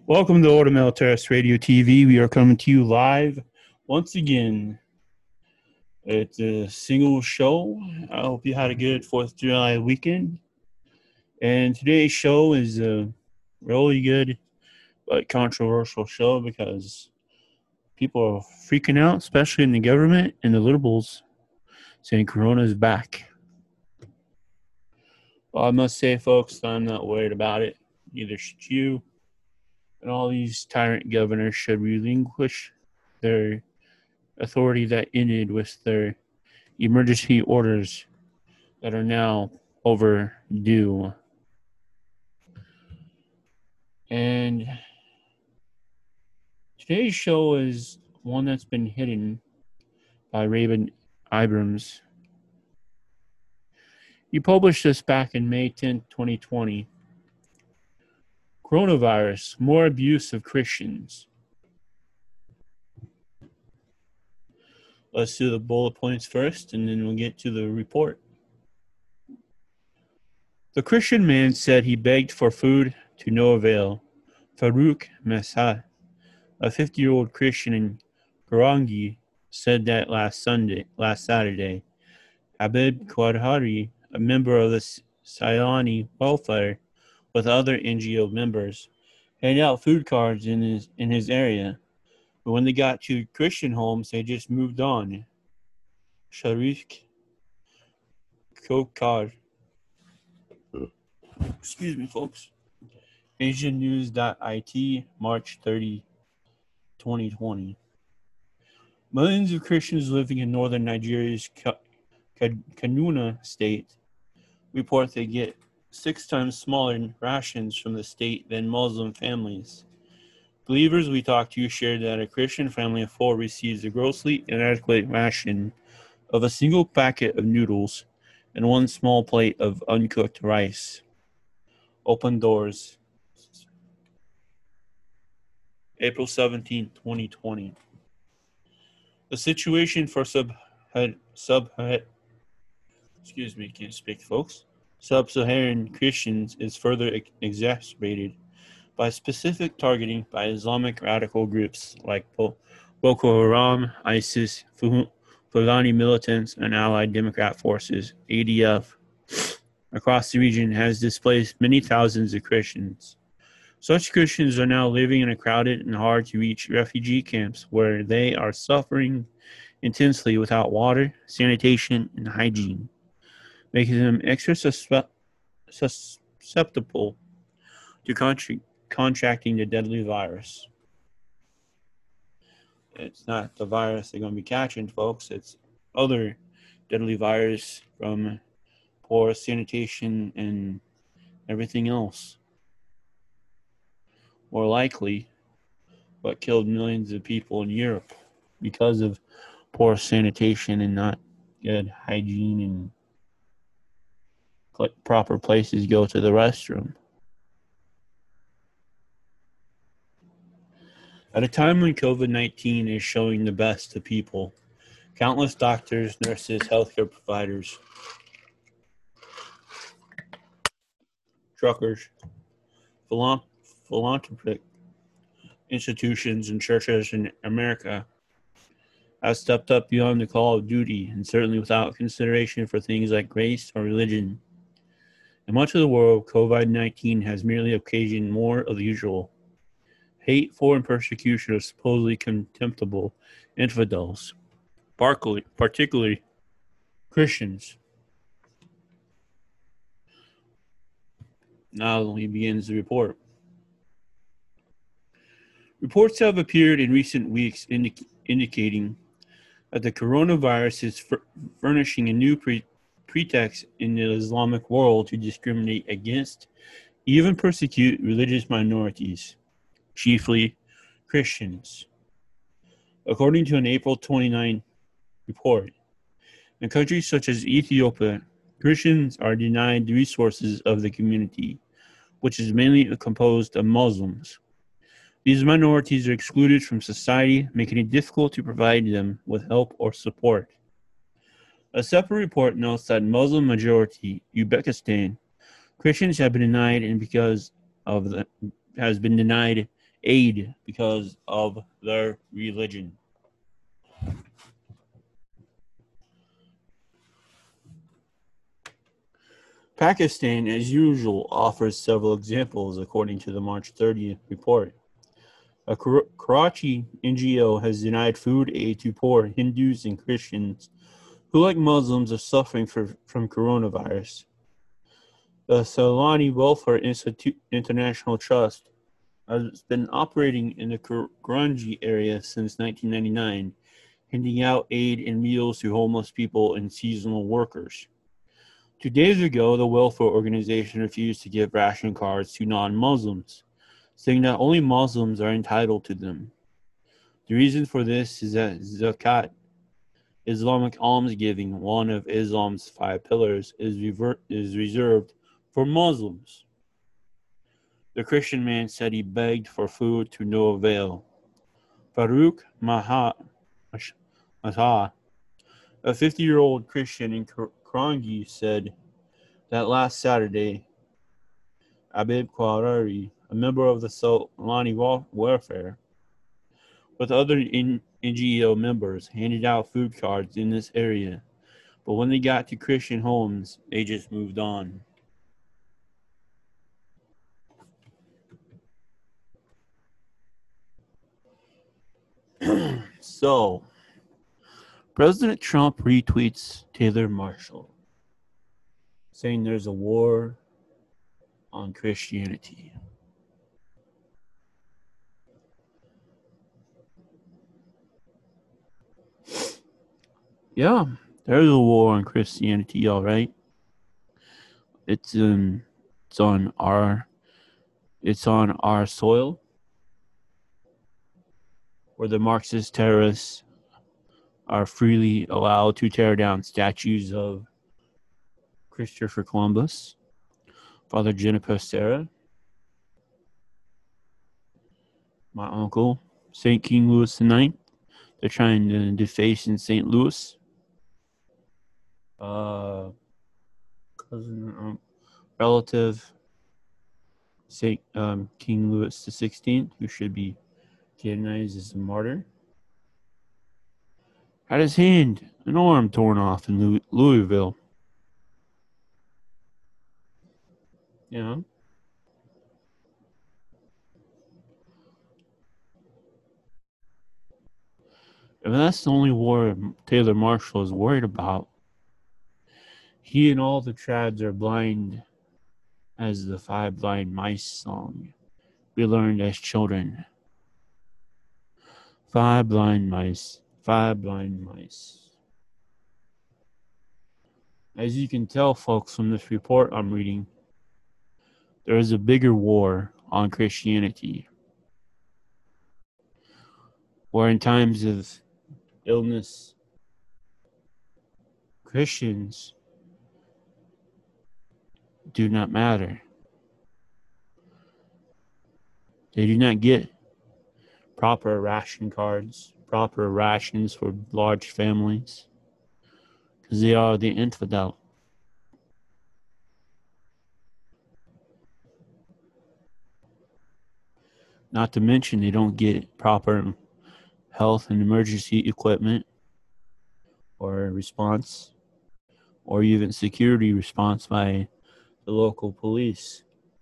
Welcome to Order Militaris Radio TV. We are coming to you live once again. It's a single show. I hope you had a good 4th of July weekend. And today's show is a really good but controversial show because people are freaking out, especially in the government and the liberals, saying Corona is back. Well, I must say, folks, I'm not worried about it. Neither should you. And all these tyrant governors should relinquish their authority that ended with their emergency orders that are now overdue. And today's show is one that's been hidden by Raven Abrams. He published this back in May 10, 2020. Coronavirus, more abuse of Christians. Let's do the bullet points first, and then we'll get to the report. The Christian man said he begged for food to no avail. Farouk Messah, a 50-year-old Christian in Garangi, said that last Saturday. Habib Kwadhari, a member of the Sayani Welfare with other NGO members, handed out food cards in his area. But when they got to Christian homes, they just moved on. Sharif Kokar. Excuse me, folks. AsianNews.it, March 30, 2020. Millions of Christians living in northern Nigeria's Kaduna state report they get 6 times smaller rations from the state than Muslim families. Believers we talked to shared that a Christian family of 4 receives a grossly inadequate ration of a single packet of noodles and 1 small plate of uncooked rice. Open Doors, April 17, 2020. The situation for Sub-Saharan Christians is further exacerbated by specific targeting by Islamic radical groups like Boko Haram, ISIS, Fulani militants, and Allied Democrat Forces, ADF, across the region has displaced many thousands of Christians. Such Christians are now living in a crowded and hard-to-reach refugee camps where they are suffering intensely without water, sanitation, and hygiene, making them extra susceptible to contracting the deadly virus. It's not the virus they're going to be catching, folks. It's other deadly virus from poor sanitation and everything else. More likely, what killed millions of people in Europe because of poor sanitation and not good hygiene and proper places to go to the restroom. At a time when COVID-19 is showing the best to people, countless doctors, nurses, healthcare providers, truckers, philanthropic institutions, and churches in America have stepped up beyond the call of duty and certainly without consideration for things like race or religion. In much of the world, COVID-19 has merely occasioned more of the usual hate for and persecution of supposedly contemptible infidels, particularly Christians. Now he begins the report. Reports have appeared in recent weeks indicating that the coronavirus is furnishing a new pretext in the Islamic world to discriminate against, even persecute religious minorities, chiefly Christians. According to an April 29 report, in countries such as Ethiopia, Christians are denied the resources of the community, which is mainly composed of Muslims. These minorities are excluded from society, making it difficult to provide them with help or support. A separate report notes that Muslim-majority Uzbekistan, Christians have been denied has been denied aid because of their religion. Pakistan, as usual, offers several examples according to the March 30th report. A Karachi NGO has denied food aid to poor Hindus and Christians who, like Muslims, are suffering from coronavirus. The Salani Welfare International Trust has been operating in the Karachi area since 1999, handing out aid and meals to homeless people and seasonal workers. 2 days ago, the welfare organization refused to give ration cards to non-Muslims, saying that only Muslims are entitled to them. The reason for this is that zakat, Islamic almsgiving, one of Islam's 5 pillars, is reserved for Muslims. The Christian man said he begged for food to no avail. Farouk Maha, a 50-year-old Christian in Kranji, said that last Saturday, Abib Kwarari, a member of the Salani Welfare, with other NGO members, handed out food cards in this area. But when they got to Christian homes, they just moved on. So, President Trump retweets Taylor Marshall, saying there's a war on Christianity. Yeah, there's a war on Christianity, all right. It's on our soil, where the Marxist terrorists are freely allowed to tear down statues of Christopher Columbus, Father Juniper Serra, my uncle, St. King Louis IX. They're trying to deface in St. Louis. Cousin, relative, St. King Louis XVI, who should be canonized as a martyr, had his hand and arm torn off in Louisville. Yeah. If that's the only war Taylor Marshall is worried about, he and all the trads are blind as the 5 Blind Mice song we learned as children. 5 blind mice, 5 blind mice. As you can tell, folks, from this report I'm reading, there is a bigger war on Christianity, where in times of illness, Christians do not matter. They do not get proper ration cards, proper rations for large families, because they are the infidel. Not to mention they don't get proper health and emergency equipment or response or even security response by the local police.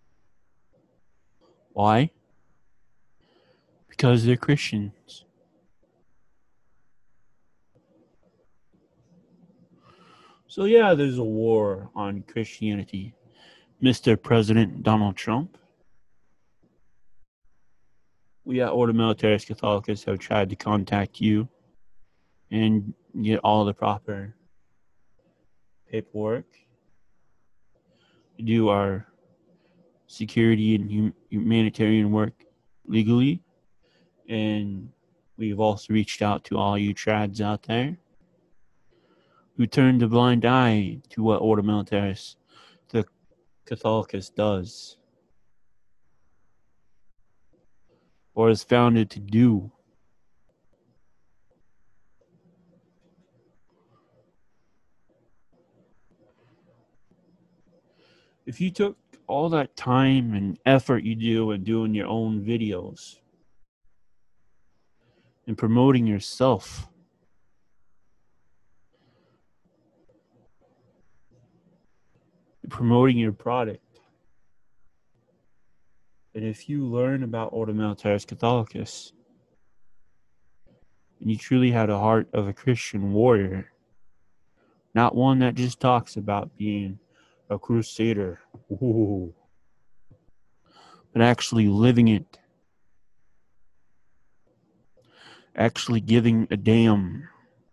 Why? Because they're Christians. So yeah, there's a war on Christianity. Mr. President Donald Trump. We at Ordo Militaris Catholicus have tried to contact you and get all the proper paperwork to do our security and humanitarian work legally. And we've also reached out to all you trads out there who turned a blind eye to what Ordo Militaris the Catholicus does or is founded to do. If you took all that time and effort you do in doing your own videos, and promoting yourself. Promoting your product. And if you learn about Ordo Militaris Catholicus, and you truly had a heart of a Christian warrior, not one that just talks about being a crusader, ooh, but actually living it, actually giving a damn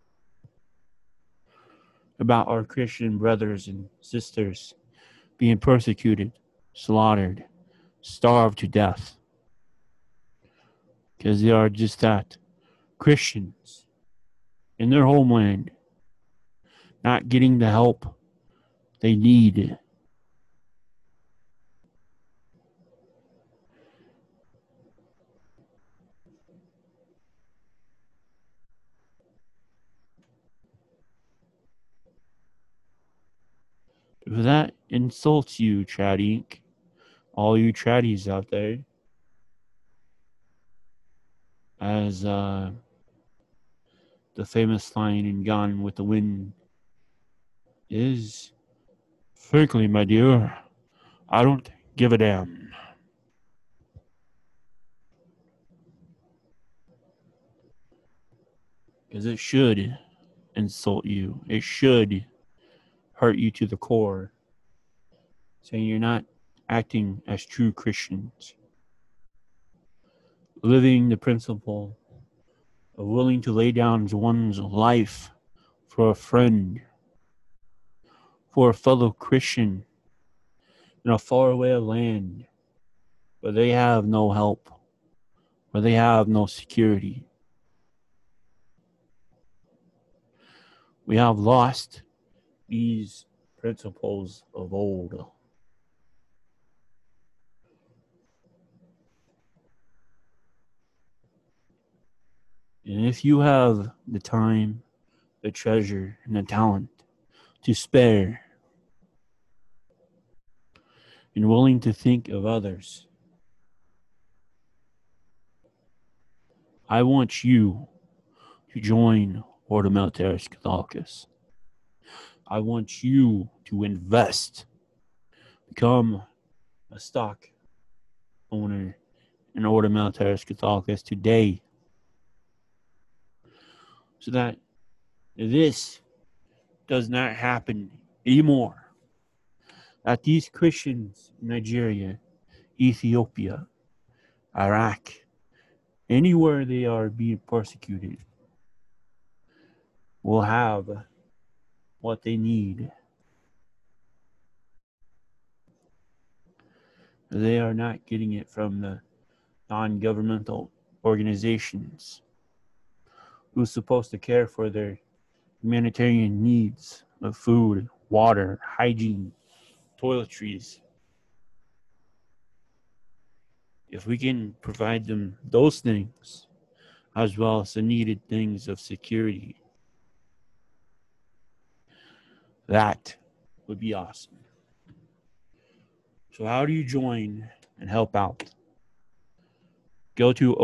about our Christian brothers and sisters being persecuted, slaughtered, starved to death. Because they are just that, Christians in their homeland, not getting the help they need. If that insults you, Chat Inc., all you chatties out there, as the famous line in Gone with the Wind is, frankly, my dear, I don't give a damn. Because it should insult you. It should hurt you to the core. Saying you're not acting as true Christians. Living the principle of willing to lay down one's life for a friend, for a fellow Christian in a faraway land where they have no help, where they have no security. We have lost these principles of old. And if you have the time, the treasure, and the talent to spare, and willing to think of others, I want you to join Ordo Militaris Catholicus. I want you to invest, become a stock owner in Ordo Militaris Catholicus today, so that this does not happen anymore. That these Christians in Nigeria, Ethiopia, Iraq, anywhere they are being persecuted, will have what they need. They are not getting it from the non-governmental organizations who's supposed to care for their humanitarian needs of food, water, hygiene, toiletries. If we can provide them those things, as well as the needed things of security, that would be awesome. So how do you join and help out? Go to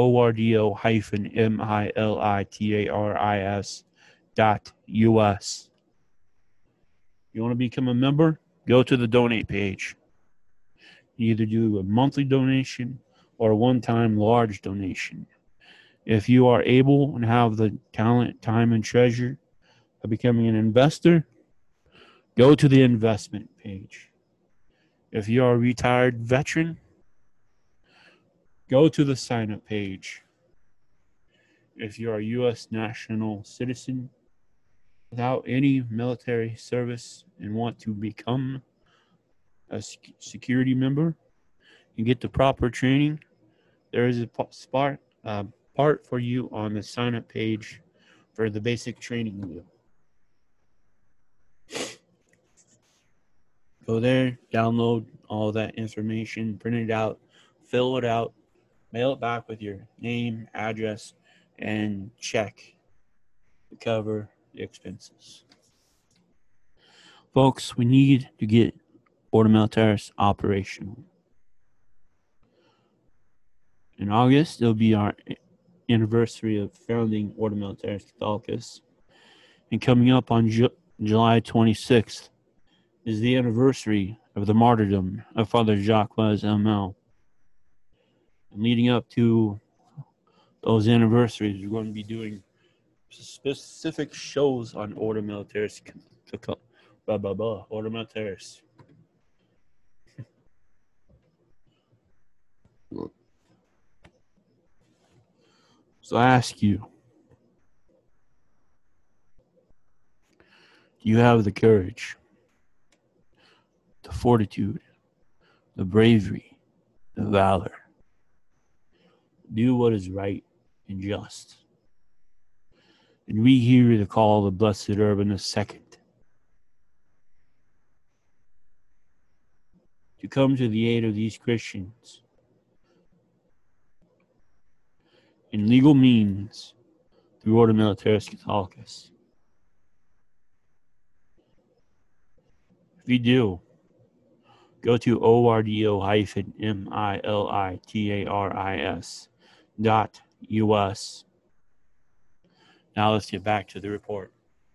ordo-militaris.us. You want to become a member? Go to the donate page. You either do a monthly donation or a one-time large donation. If you are able and have the talent, time, and treasure of becoming an investor, go to the investment page. If you are a retired veteran, go to the sign-up page. If you are a U.S. national citizen without any military service and want to become a security member and get the proper training, there is a part for you on the sign-up page for the basic training wheel. Go there, download all that information, print it out, fill it out, mail it back with your name, address, and check to cover the expenses. Folks, we need to get Ordo Militaris operational. In August, it'll be our anniversary of founding Ordo Militaris Catholicus. And coming up on July 26th is the anniversary of the martyrdom of Father Jacques Hamel. And leading up to those anniversaries, we're going to be doing specific shows on Ordo Militaris. Ordo Militaris. So I ask you, do you have the courage, the fortitude, the bravery, the valor? Do what is right and just. And we hear the call of the Blessed Urban II to come to the aid of these Christians in legal means through Ordo Militaris Catholicus. If you do, go to ordo-militaris.us. Now let's get back to the report.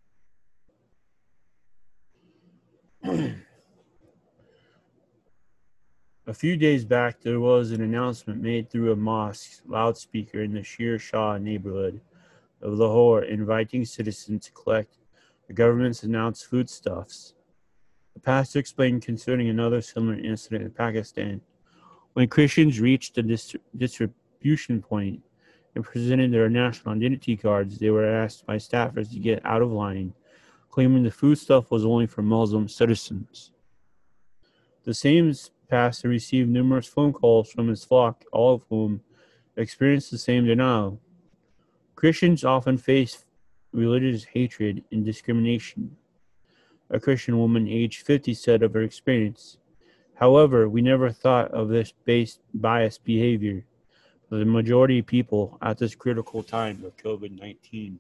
A few days back, there was an announcement made through a mosque loudspeaker in the Sher Shah neighborhood of Lahore, inviting citizens to collect the government's announced foodstuffs. The pastor explained concerning another similar incident in Pakistan. When Christians reached the distribution point and presented their national identity cards, they were asked by staffers to get out of line, claiming the foodstuff was only for Muslim citizens. The same pastor received numerous phone calls from his flock, all of whom experienced the same denial. Christians often face religious hatred and discrimination. A Christian woman aged 50 said of her experience, "However, we never thought of this biased behavior for the majority of people at this critical time of COVID-19.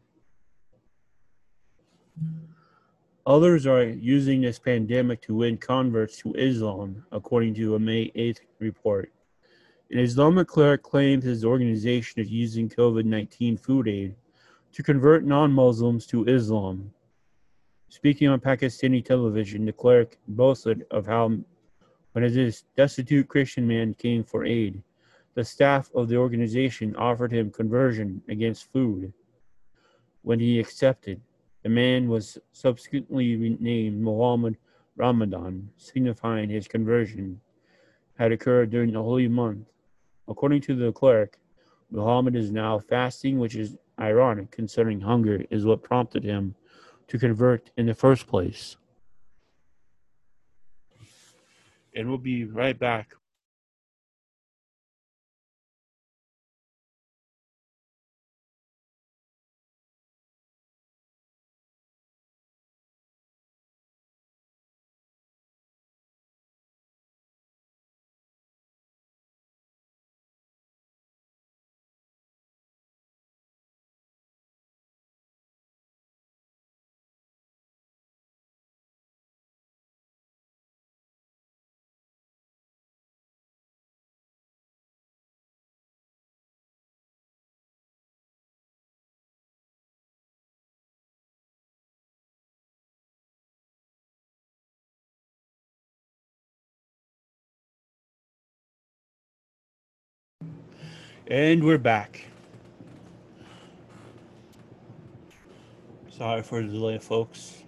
Others are using this pandemic to win converts to Islam, according to a May 8th report. An Islamic cleric claimed his organization is using COVID-19 food aid to convert non-Muslims to Islam. Speaking on Pakistani television, the cleric boasted of how when a destitute Christian man came for aid, the staff of the organization offered him conversion against food. When he accepted, the man was subsequently renamed Muhammad Ramadan, signifying his conversion had occurred during the holy month. According to the cleric, Muhammad is now fasting, which is ironic considering hunger is what prompted him to convert in the first place. And we'll be right back. And we're back. Sorry for the delay, folks.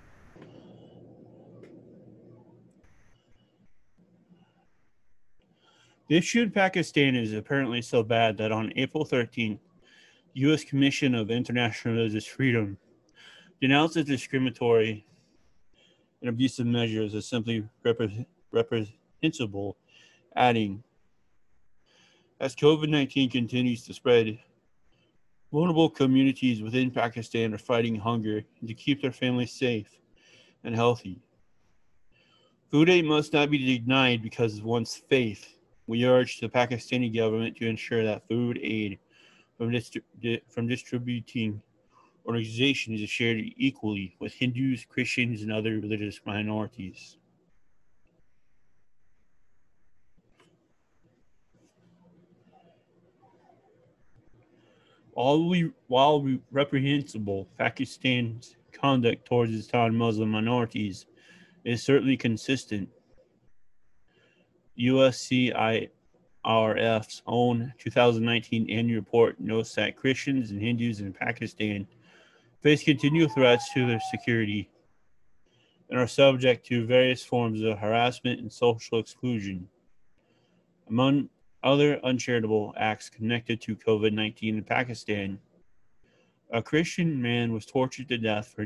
The issue in Pakistan is apparently so bad that on April 13th, the U.S. Commission of International Religious Freedom denounced the discriminatory and abusive measures as simply reprehensible, adding, as COVID-19 continues to spread, vulnerable communities within Pakistan are fighting hunger to keep their families safe and healthy. Food aid must not be denied because of one's faith. We urge the Pakistani government to ensure that food aid from distributing organizations is shared equally with Hindus, Christians, and other religious minorities. While reprehensible, Pakistan's conduct towards its non-Muslim minorities is certainly consistent. USCIRF's own 2019 annual report notes that Christians and Hindus in Pakistan face continual threats to their security and are subject to various forms of harassment and social exclusion. Among other uncharitable acts connected to COVID-19 in Pakistan, a Christian man was tortured to death for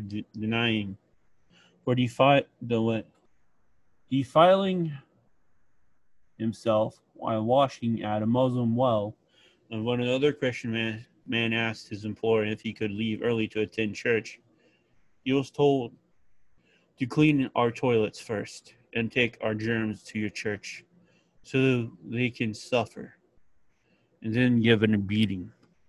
defiling himself while washing at a Muslim well, and when another Christian man asked his employer if he could leave early to attend church, he was told to clean our toilets first and take our germs to your church so they can suffer, and then given a beating.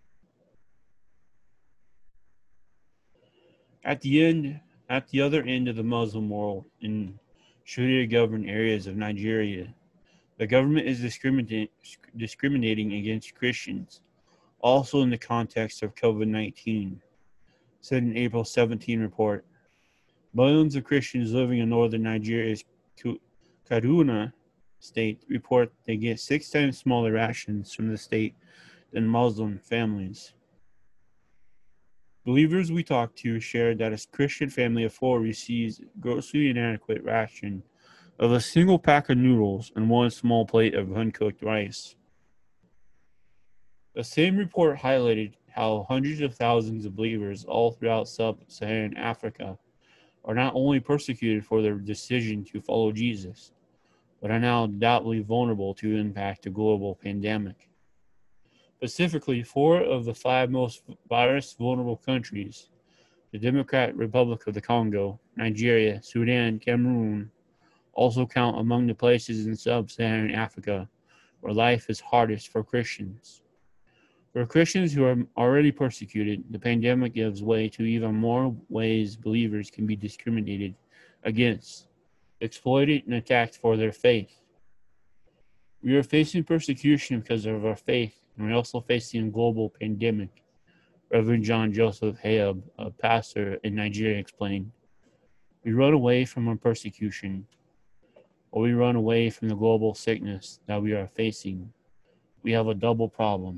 At the end, at the other end of the Muslim world, in Sharia-governed areas of Nigeria, the government is discriminating against Christians, also in the context of COVID-19, said an April 17 report. Millions of Christians living in northern Nigeria's Kaduna state report they get 6 times smaller rations from the state than Muslim families. Believers we talked to shared that a Christian family of 4 receives grossly inadequate ration of a single pack of noodles and one small plate of uncooked rice. The same report highlighted how hundreds of thousands of believers all throughout sub-Saharan Africa are not only persecuted for their decision to follow Jesus, but are now doubly vulnerable to the impact of global pandemic. Specifically, 4 of the 5 most virus vulnerable countries, the Democratic Republic of the Congo, Nigeria, Sudan, Cameroon, also count among the places in sub-Saharan Africa where life is hardest for Christians. For Christians who are already persecuted, the pandemic gives way to even more ways believers can be discriminated against, exploited, and attacked for their faith. We are facing persecution because of our faith, and we're also facing a global pandemic, Reverend John Joseph Hayab, a pastor in Nigeria, explained. We run away from our persecution, or we run away from the global sickness that we are facing. We have a double problem.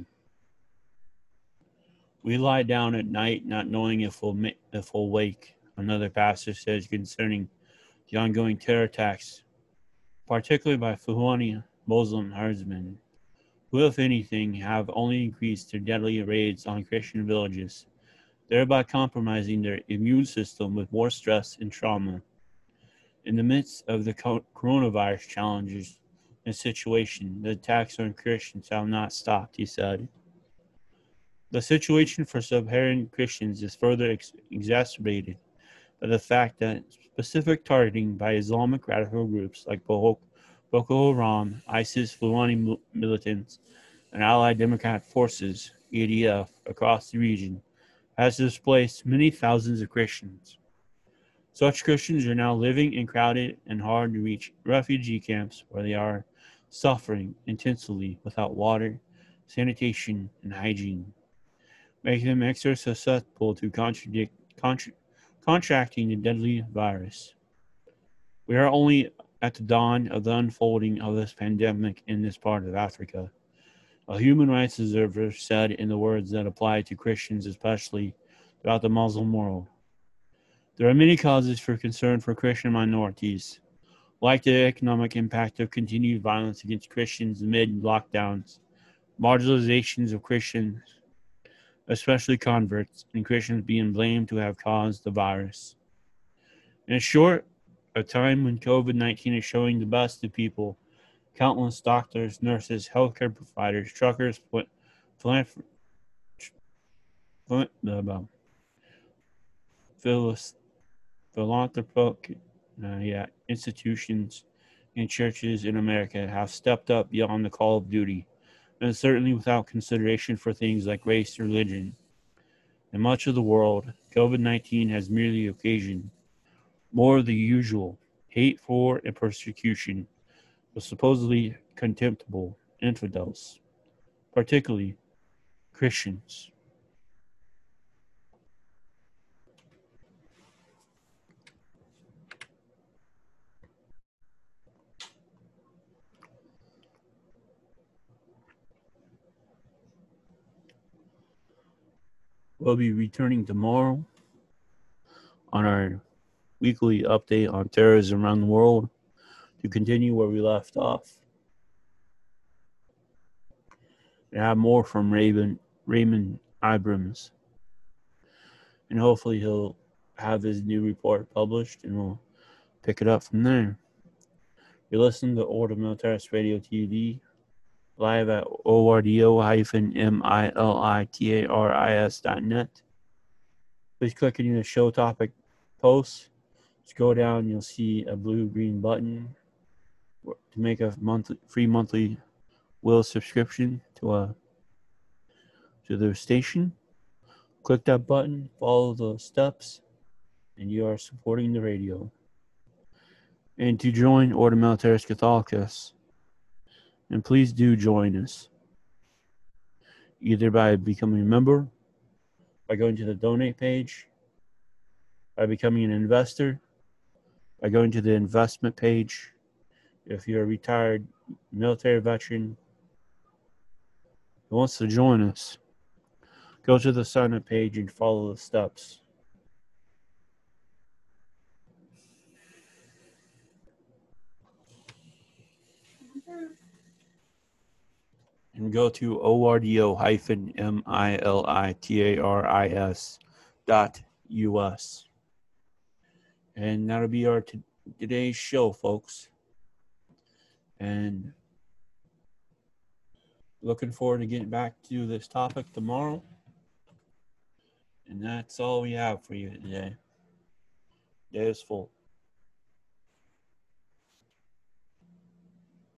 We lie down at night not knowing if we'll wake, another pastor says concerning the ongoing terror attacks, particularly by Fulani Muslim herdsmen, who, if anything, have only increased their deadly raids on Christian villages, thereby compromising their immune system with more stress and trauma. In the midst of the coronavirus challenges and situation, the attacks on Christians have not stopped, he said. The situation for sub-Saharan Christians is further exacerbated by the fact that specific targeting by Islamic radical groups like Boko Haram, ISIS, Fulani militants, and Allied Democratic Forces (ADF) across the region has displaced many thousands of Christians. Such Christians are now living in crowded and hard-to-reach refugee camps where they are suffering intensely without water, sanitation, and hygiene, making them extra susceptible to contracting the deadly virus. We are only at the dawn of the unfolding of this pandemic in this part of Africa, a human rights observer said in the words that apply to Christians, especially throughout the Muslim world. There are many causes for concern for Christian minorities, like the economic impact of continued violence against Christians amid lockdowns, marginalizations of Christians, especially converts, and Christians being blamed to have caused the virus. In short, a time when COVID-19 is showing the best of people, countless doctors, nurses, healthcare providers, truckers, philanthropic institutions, and churches in America have stepped up beyond the call of duty, and certainly without consideration for things like race or religion. In much of the world, COVID-19 has merely occasioned more of the usual hate for and persecution of supposedly contemptible infidels, particularly Christians. We'll be returning tomorrow on our weekly update on terrorism around the world to continue where we left off. And have more from Raymond Abrams. And hopefully he'll have his new report published and we'll pick it up from there. You're listening to Order Militaris Radio TV, live at ordo-militaris.net. Please click on the show topic post. Scroll down, you'll see a blue-green button to make a free monthly will subscription to their station. Click that button, follow the steps, and you are supporting the radio. And to join Order Militaris Catholicus, and please do join us, either by becoming a member, by going to the donate page, by becoming an investor, by going to the investment page. If you're a retired military veteran who wants to join us, go to the sign up page and follow the steps. And go to ordo-militaris.us. And that'll be our today's show, folks. And looking forward to getting back to this topic tomorrow. And that's all we have for you today. Day is full.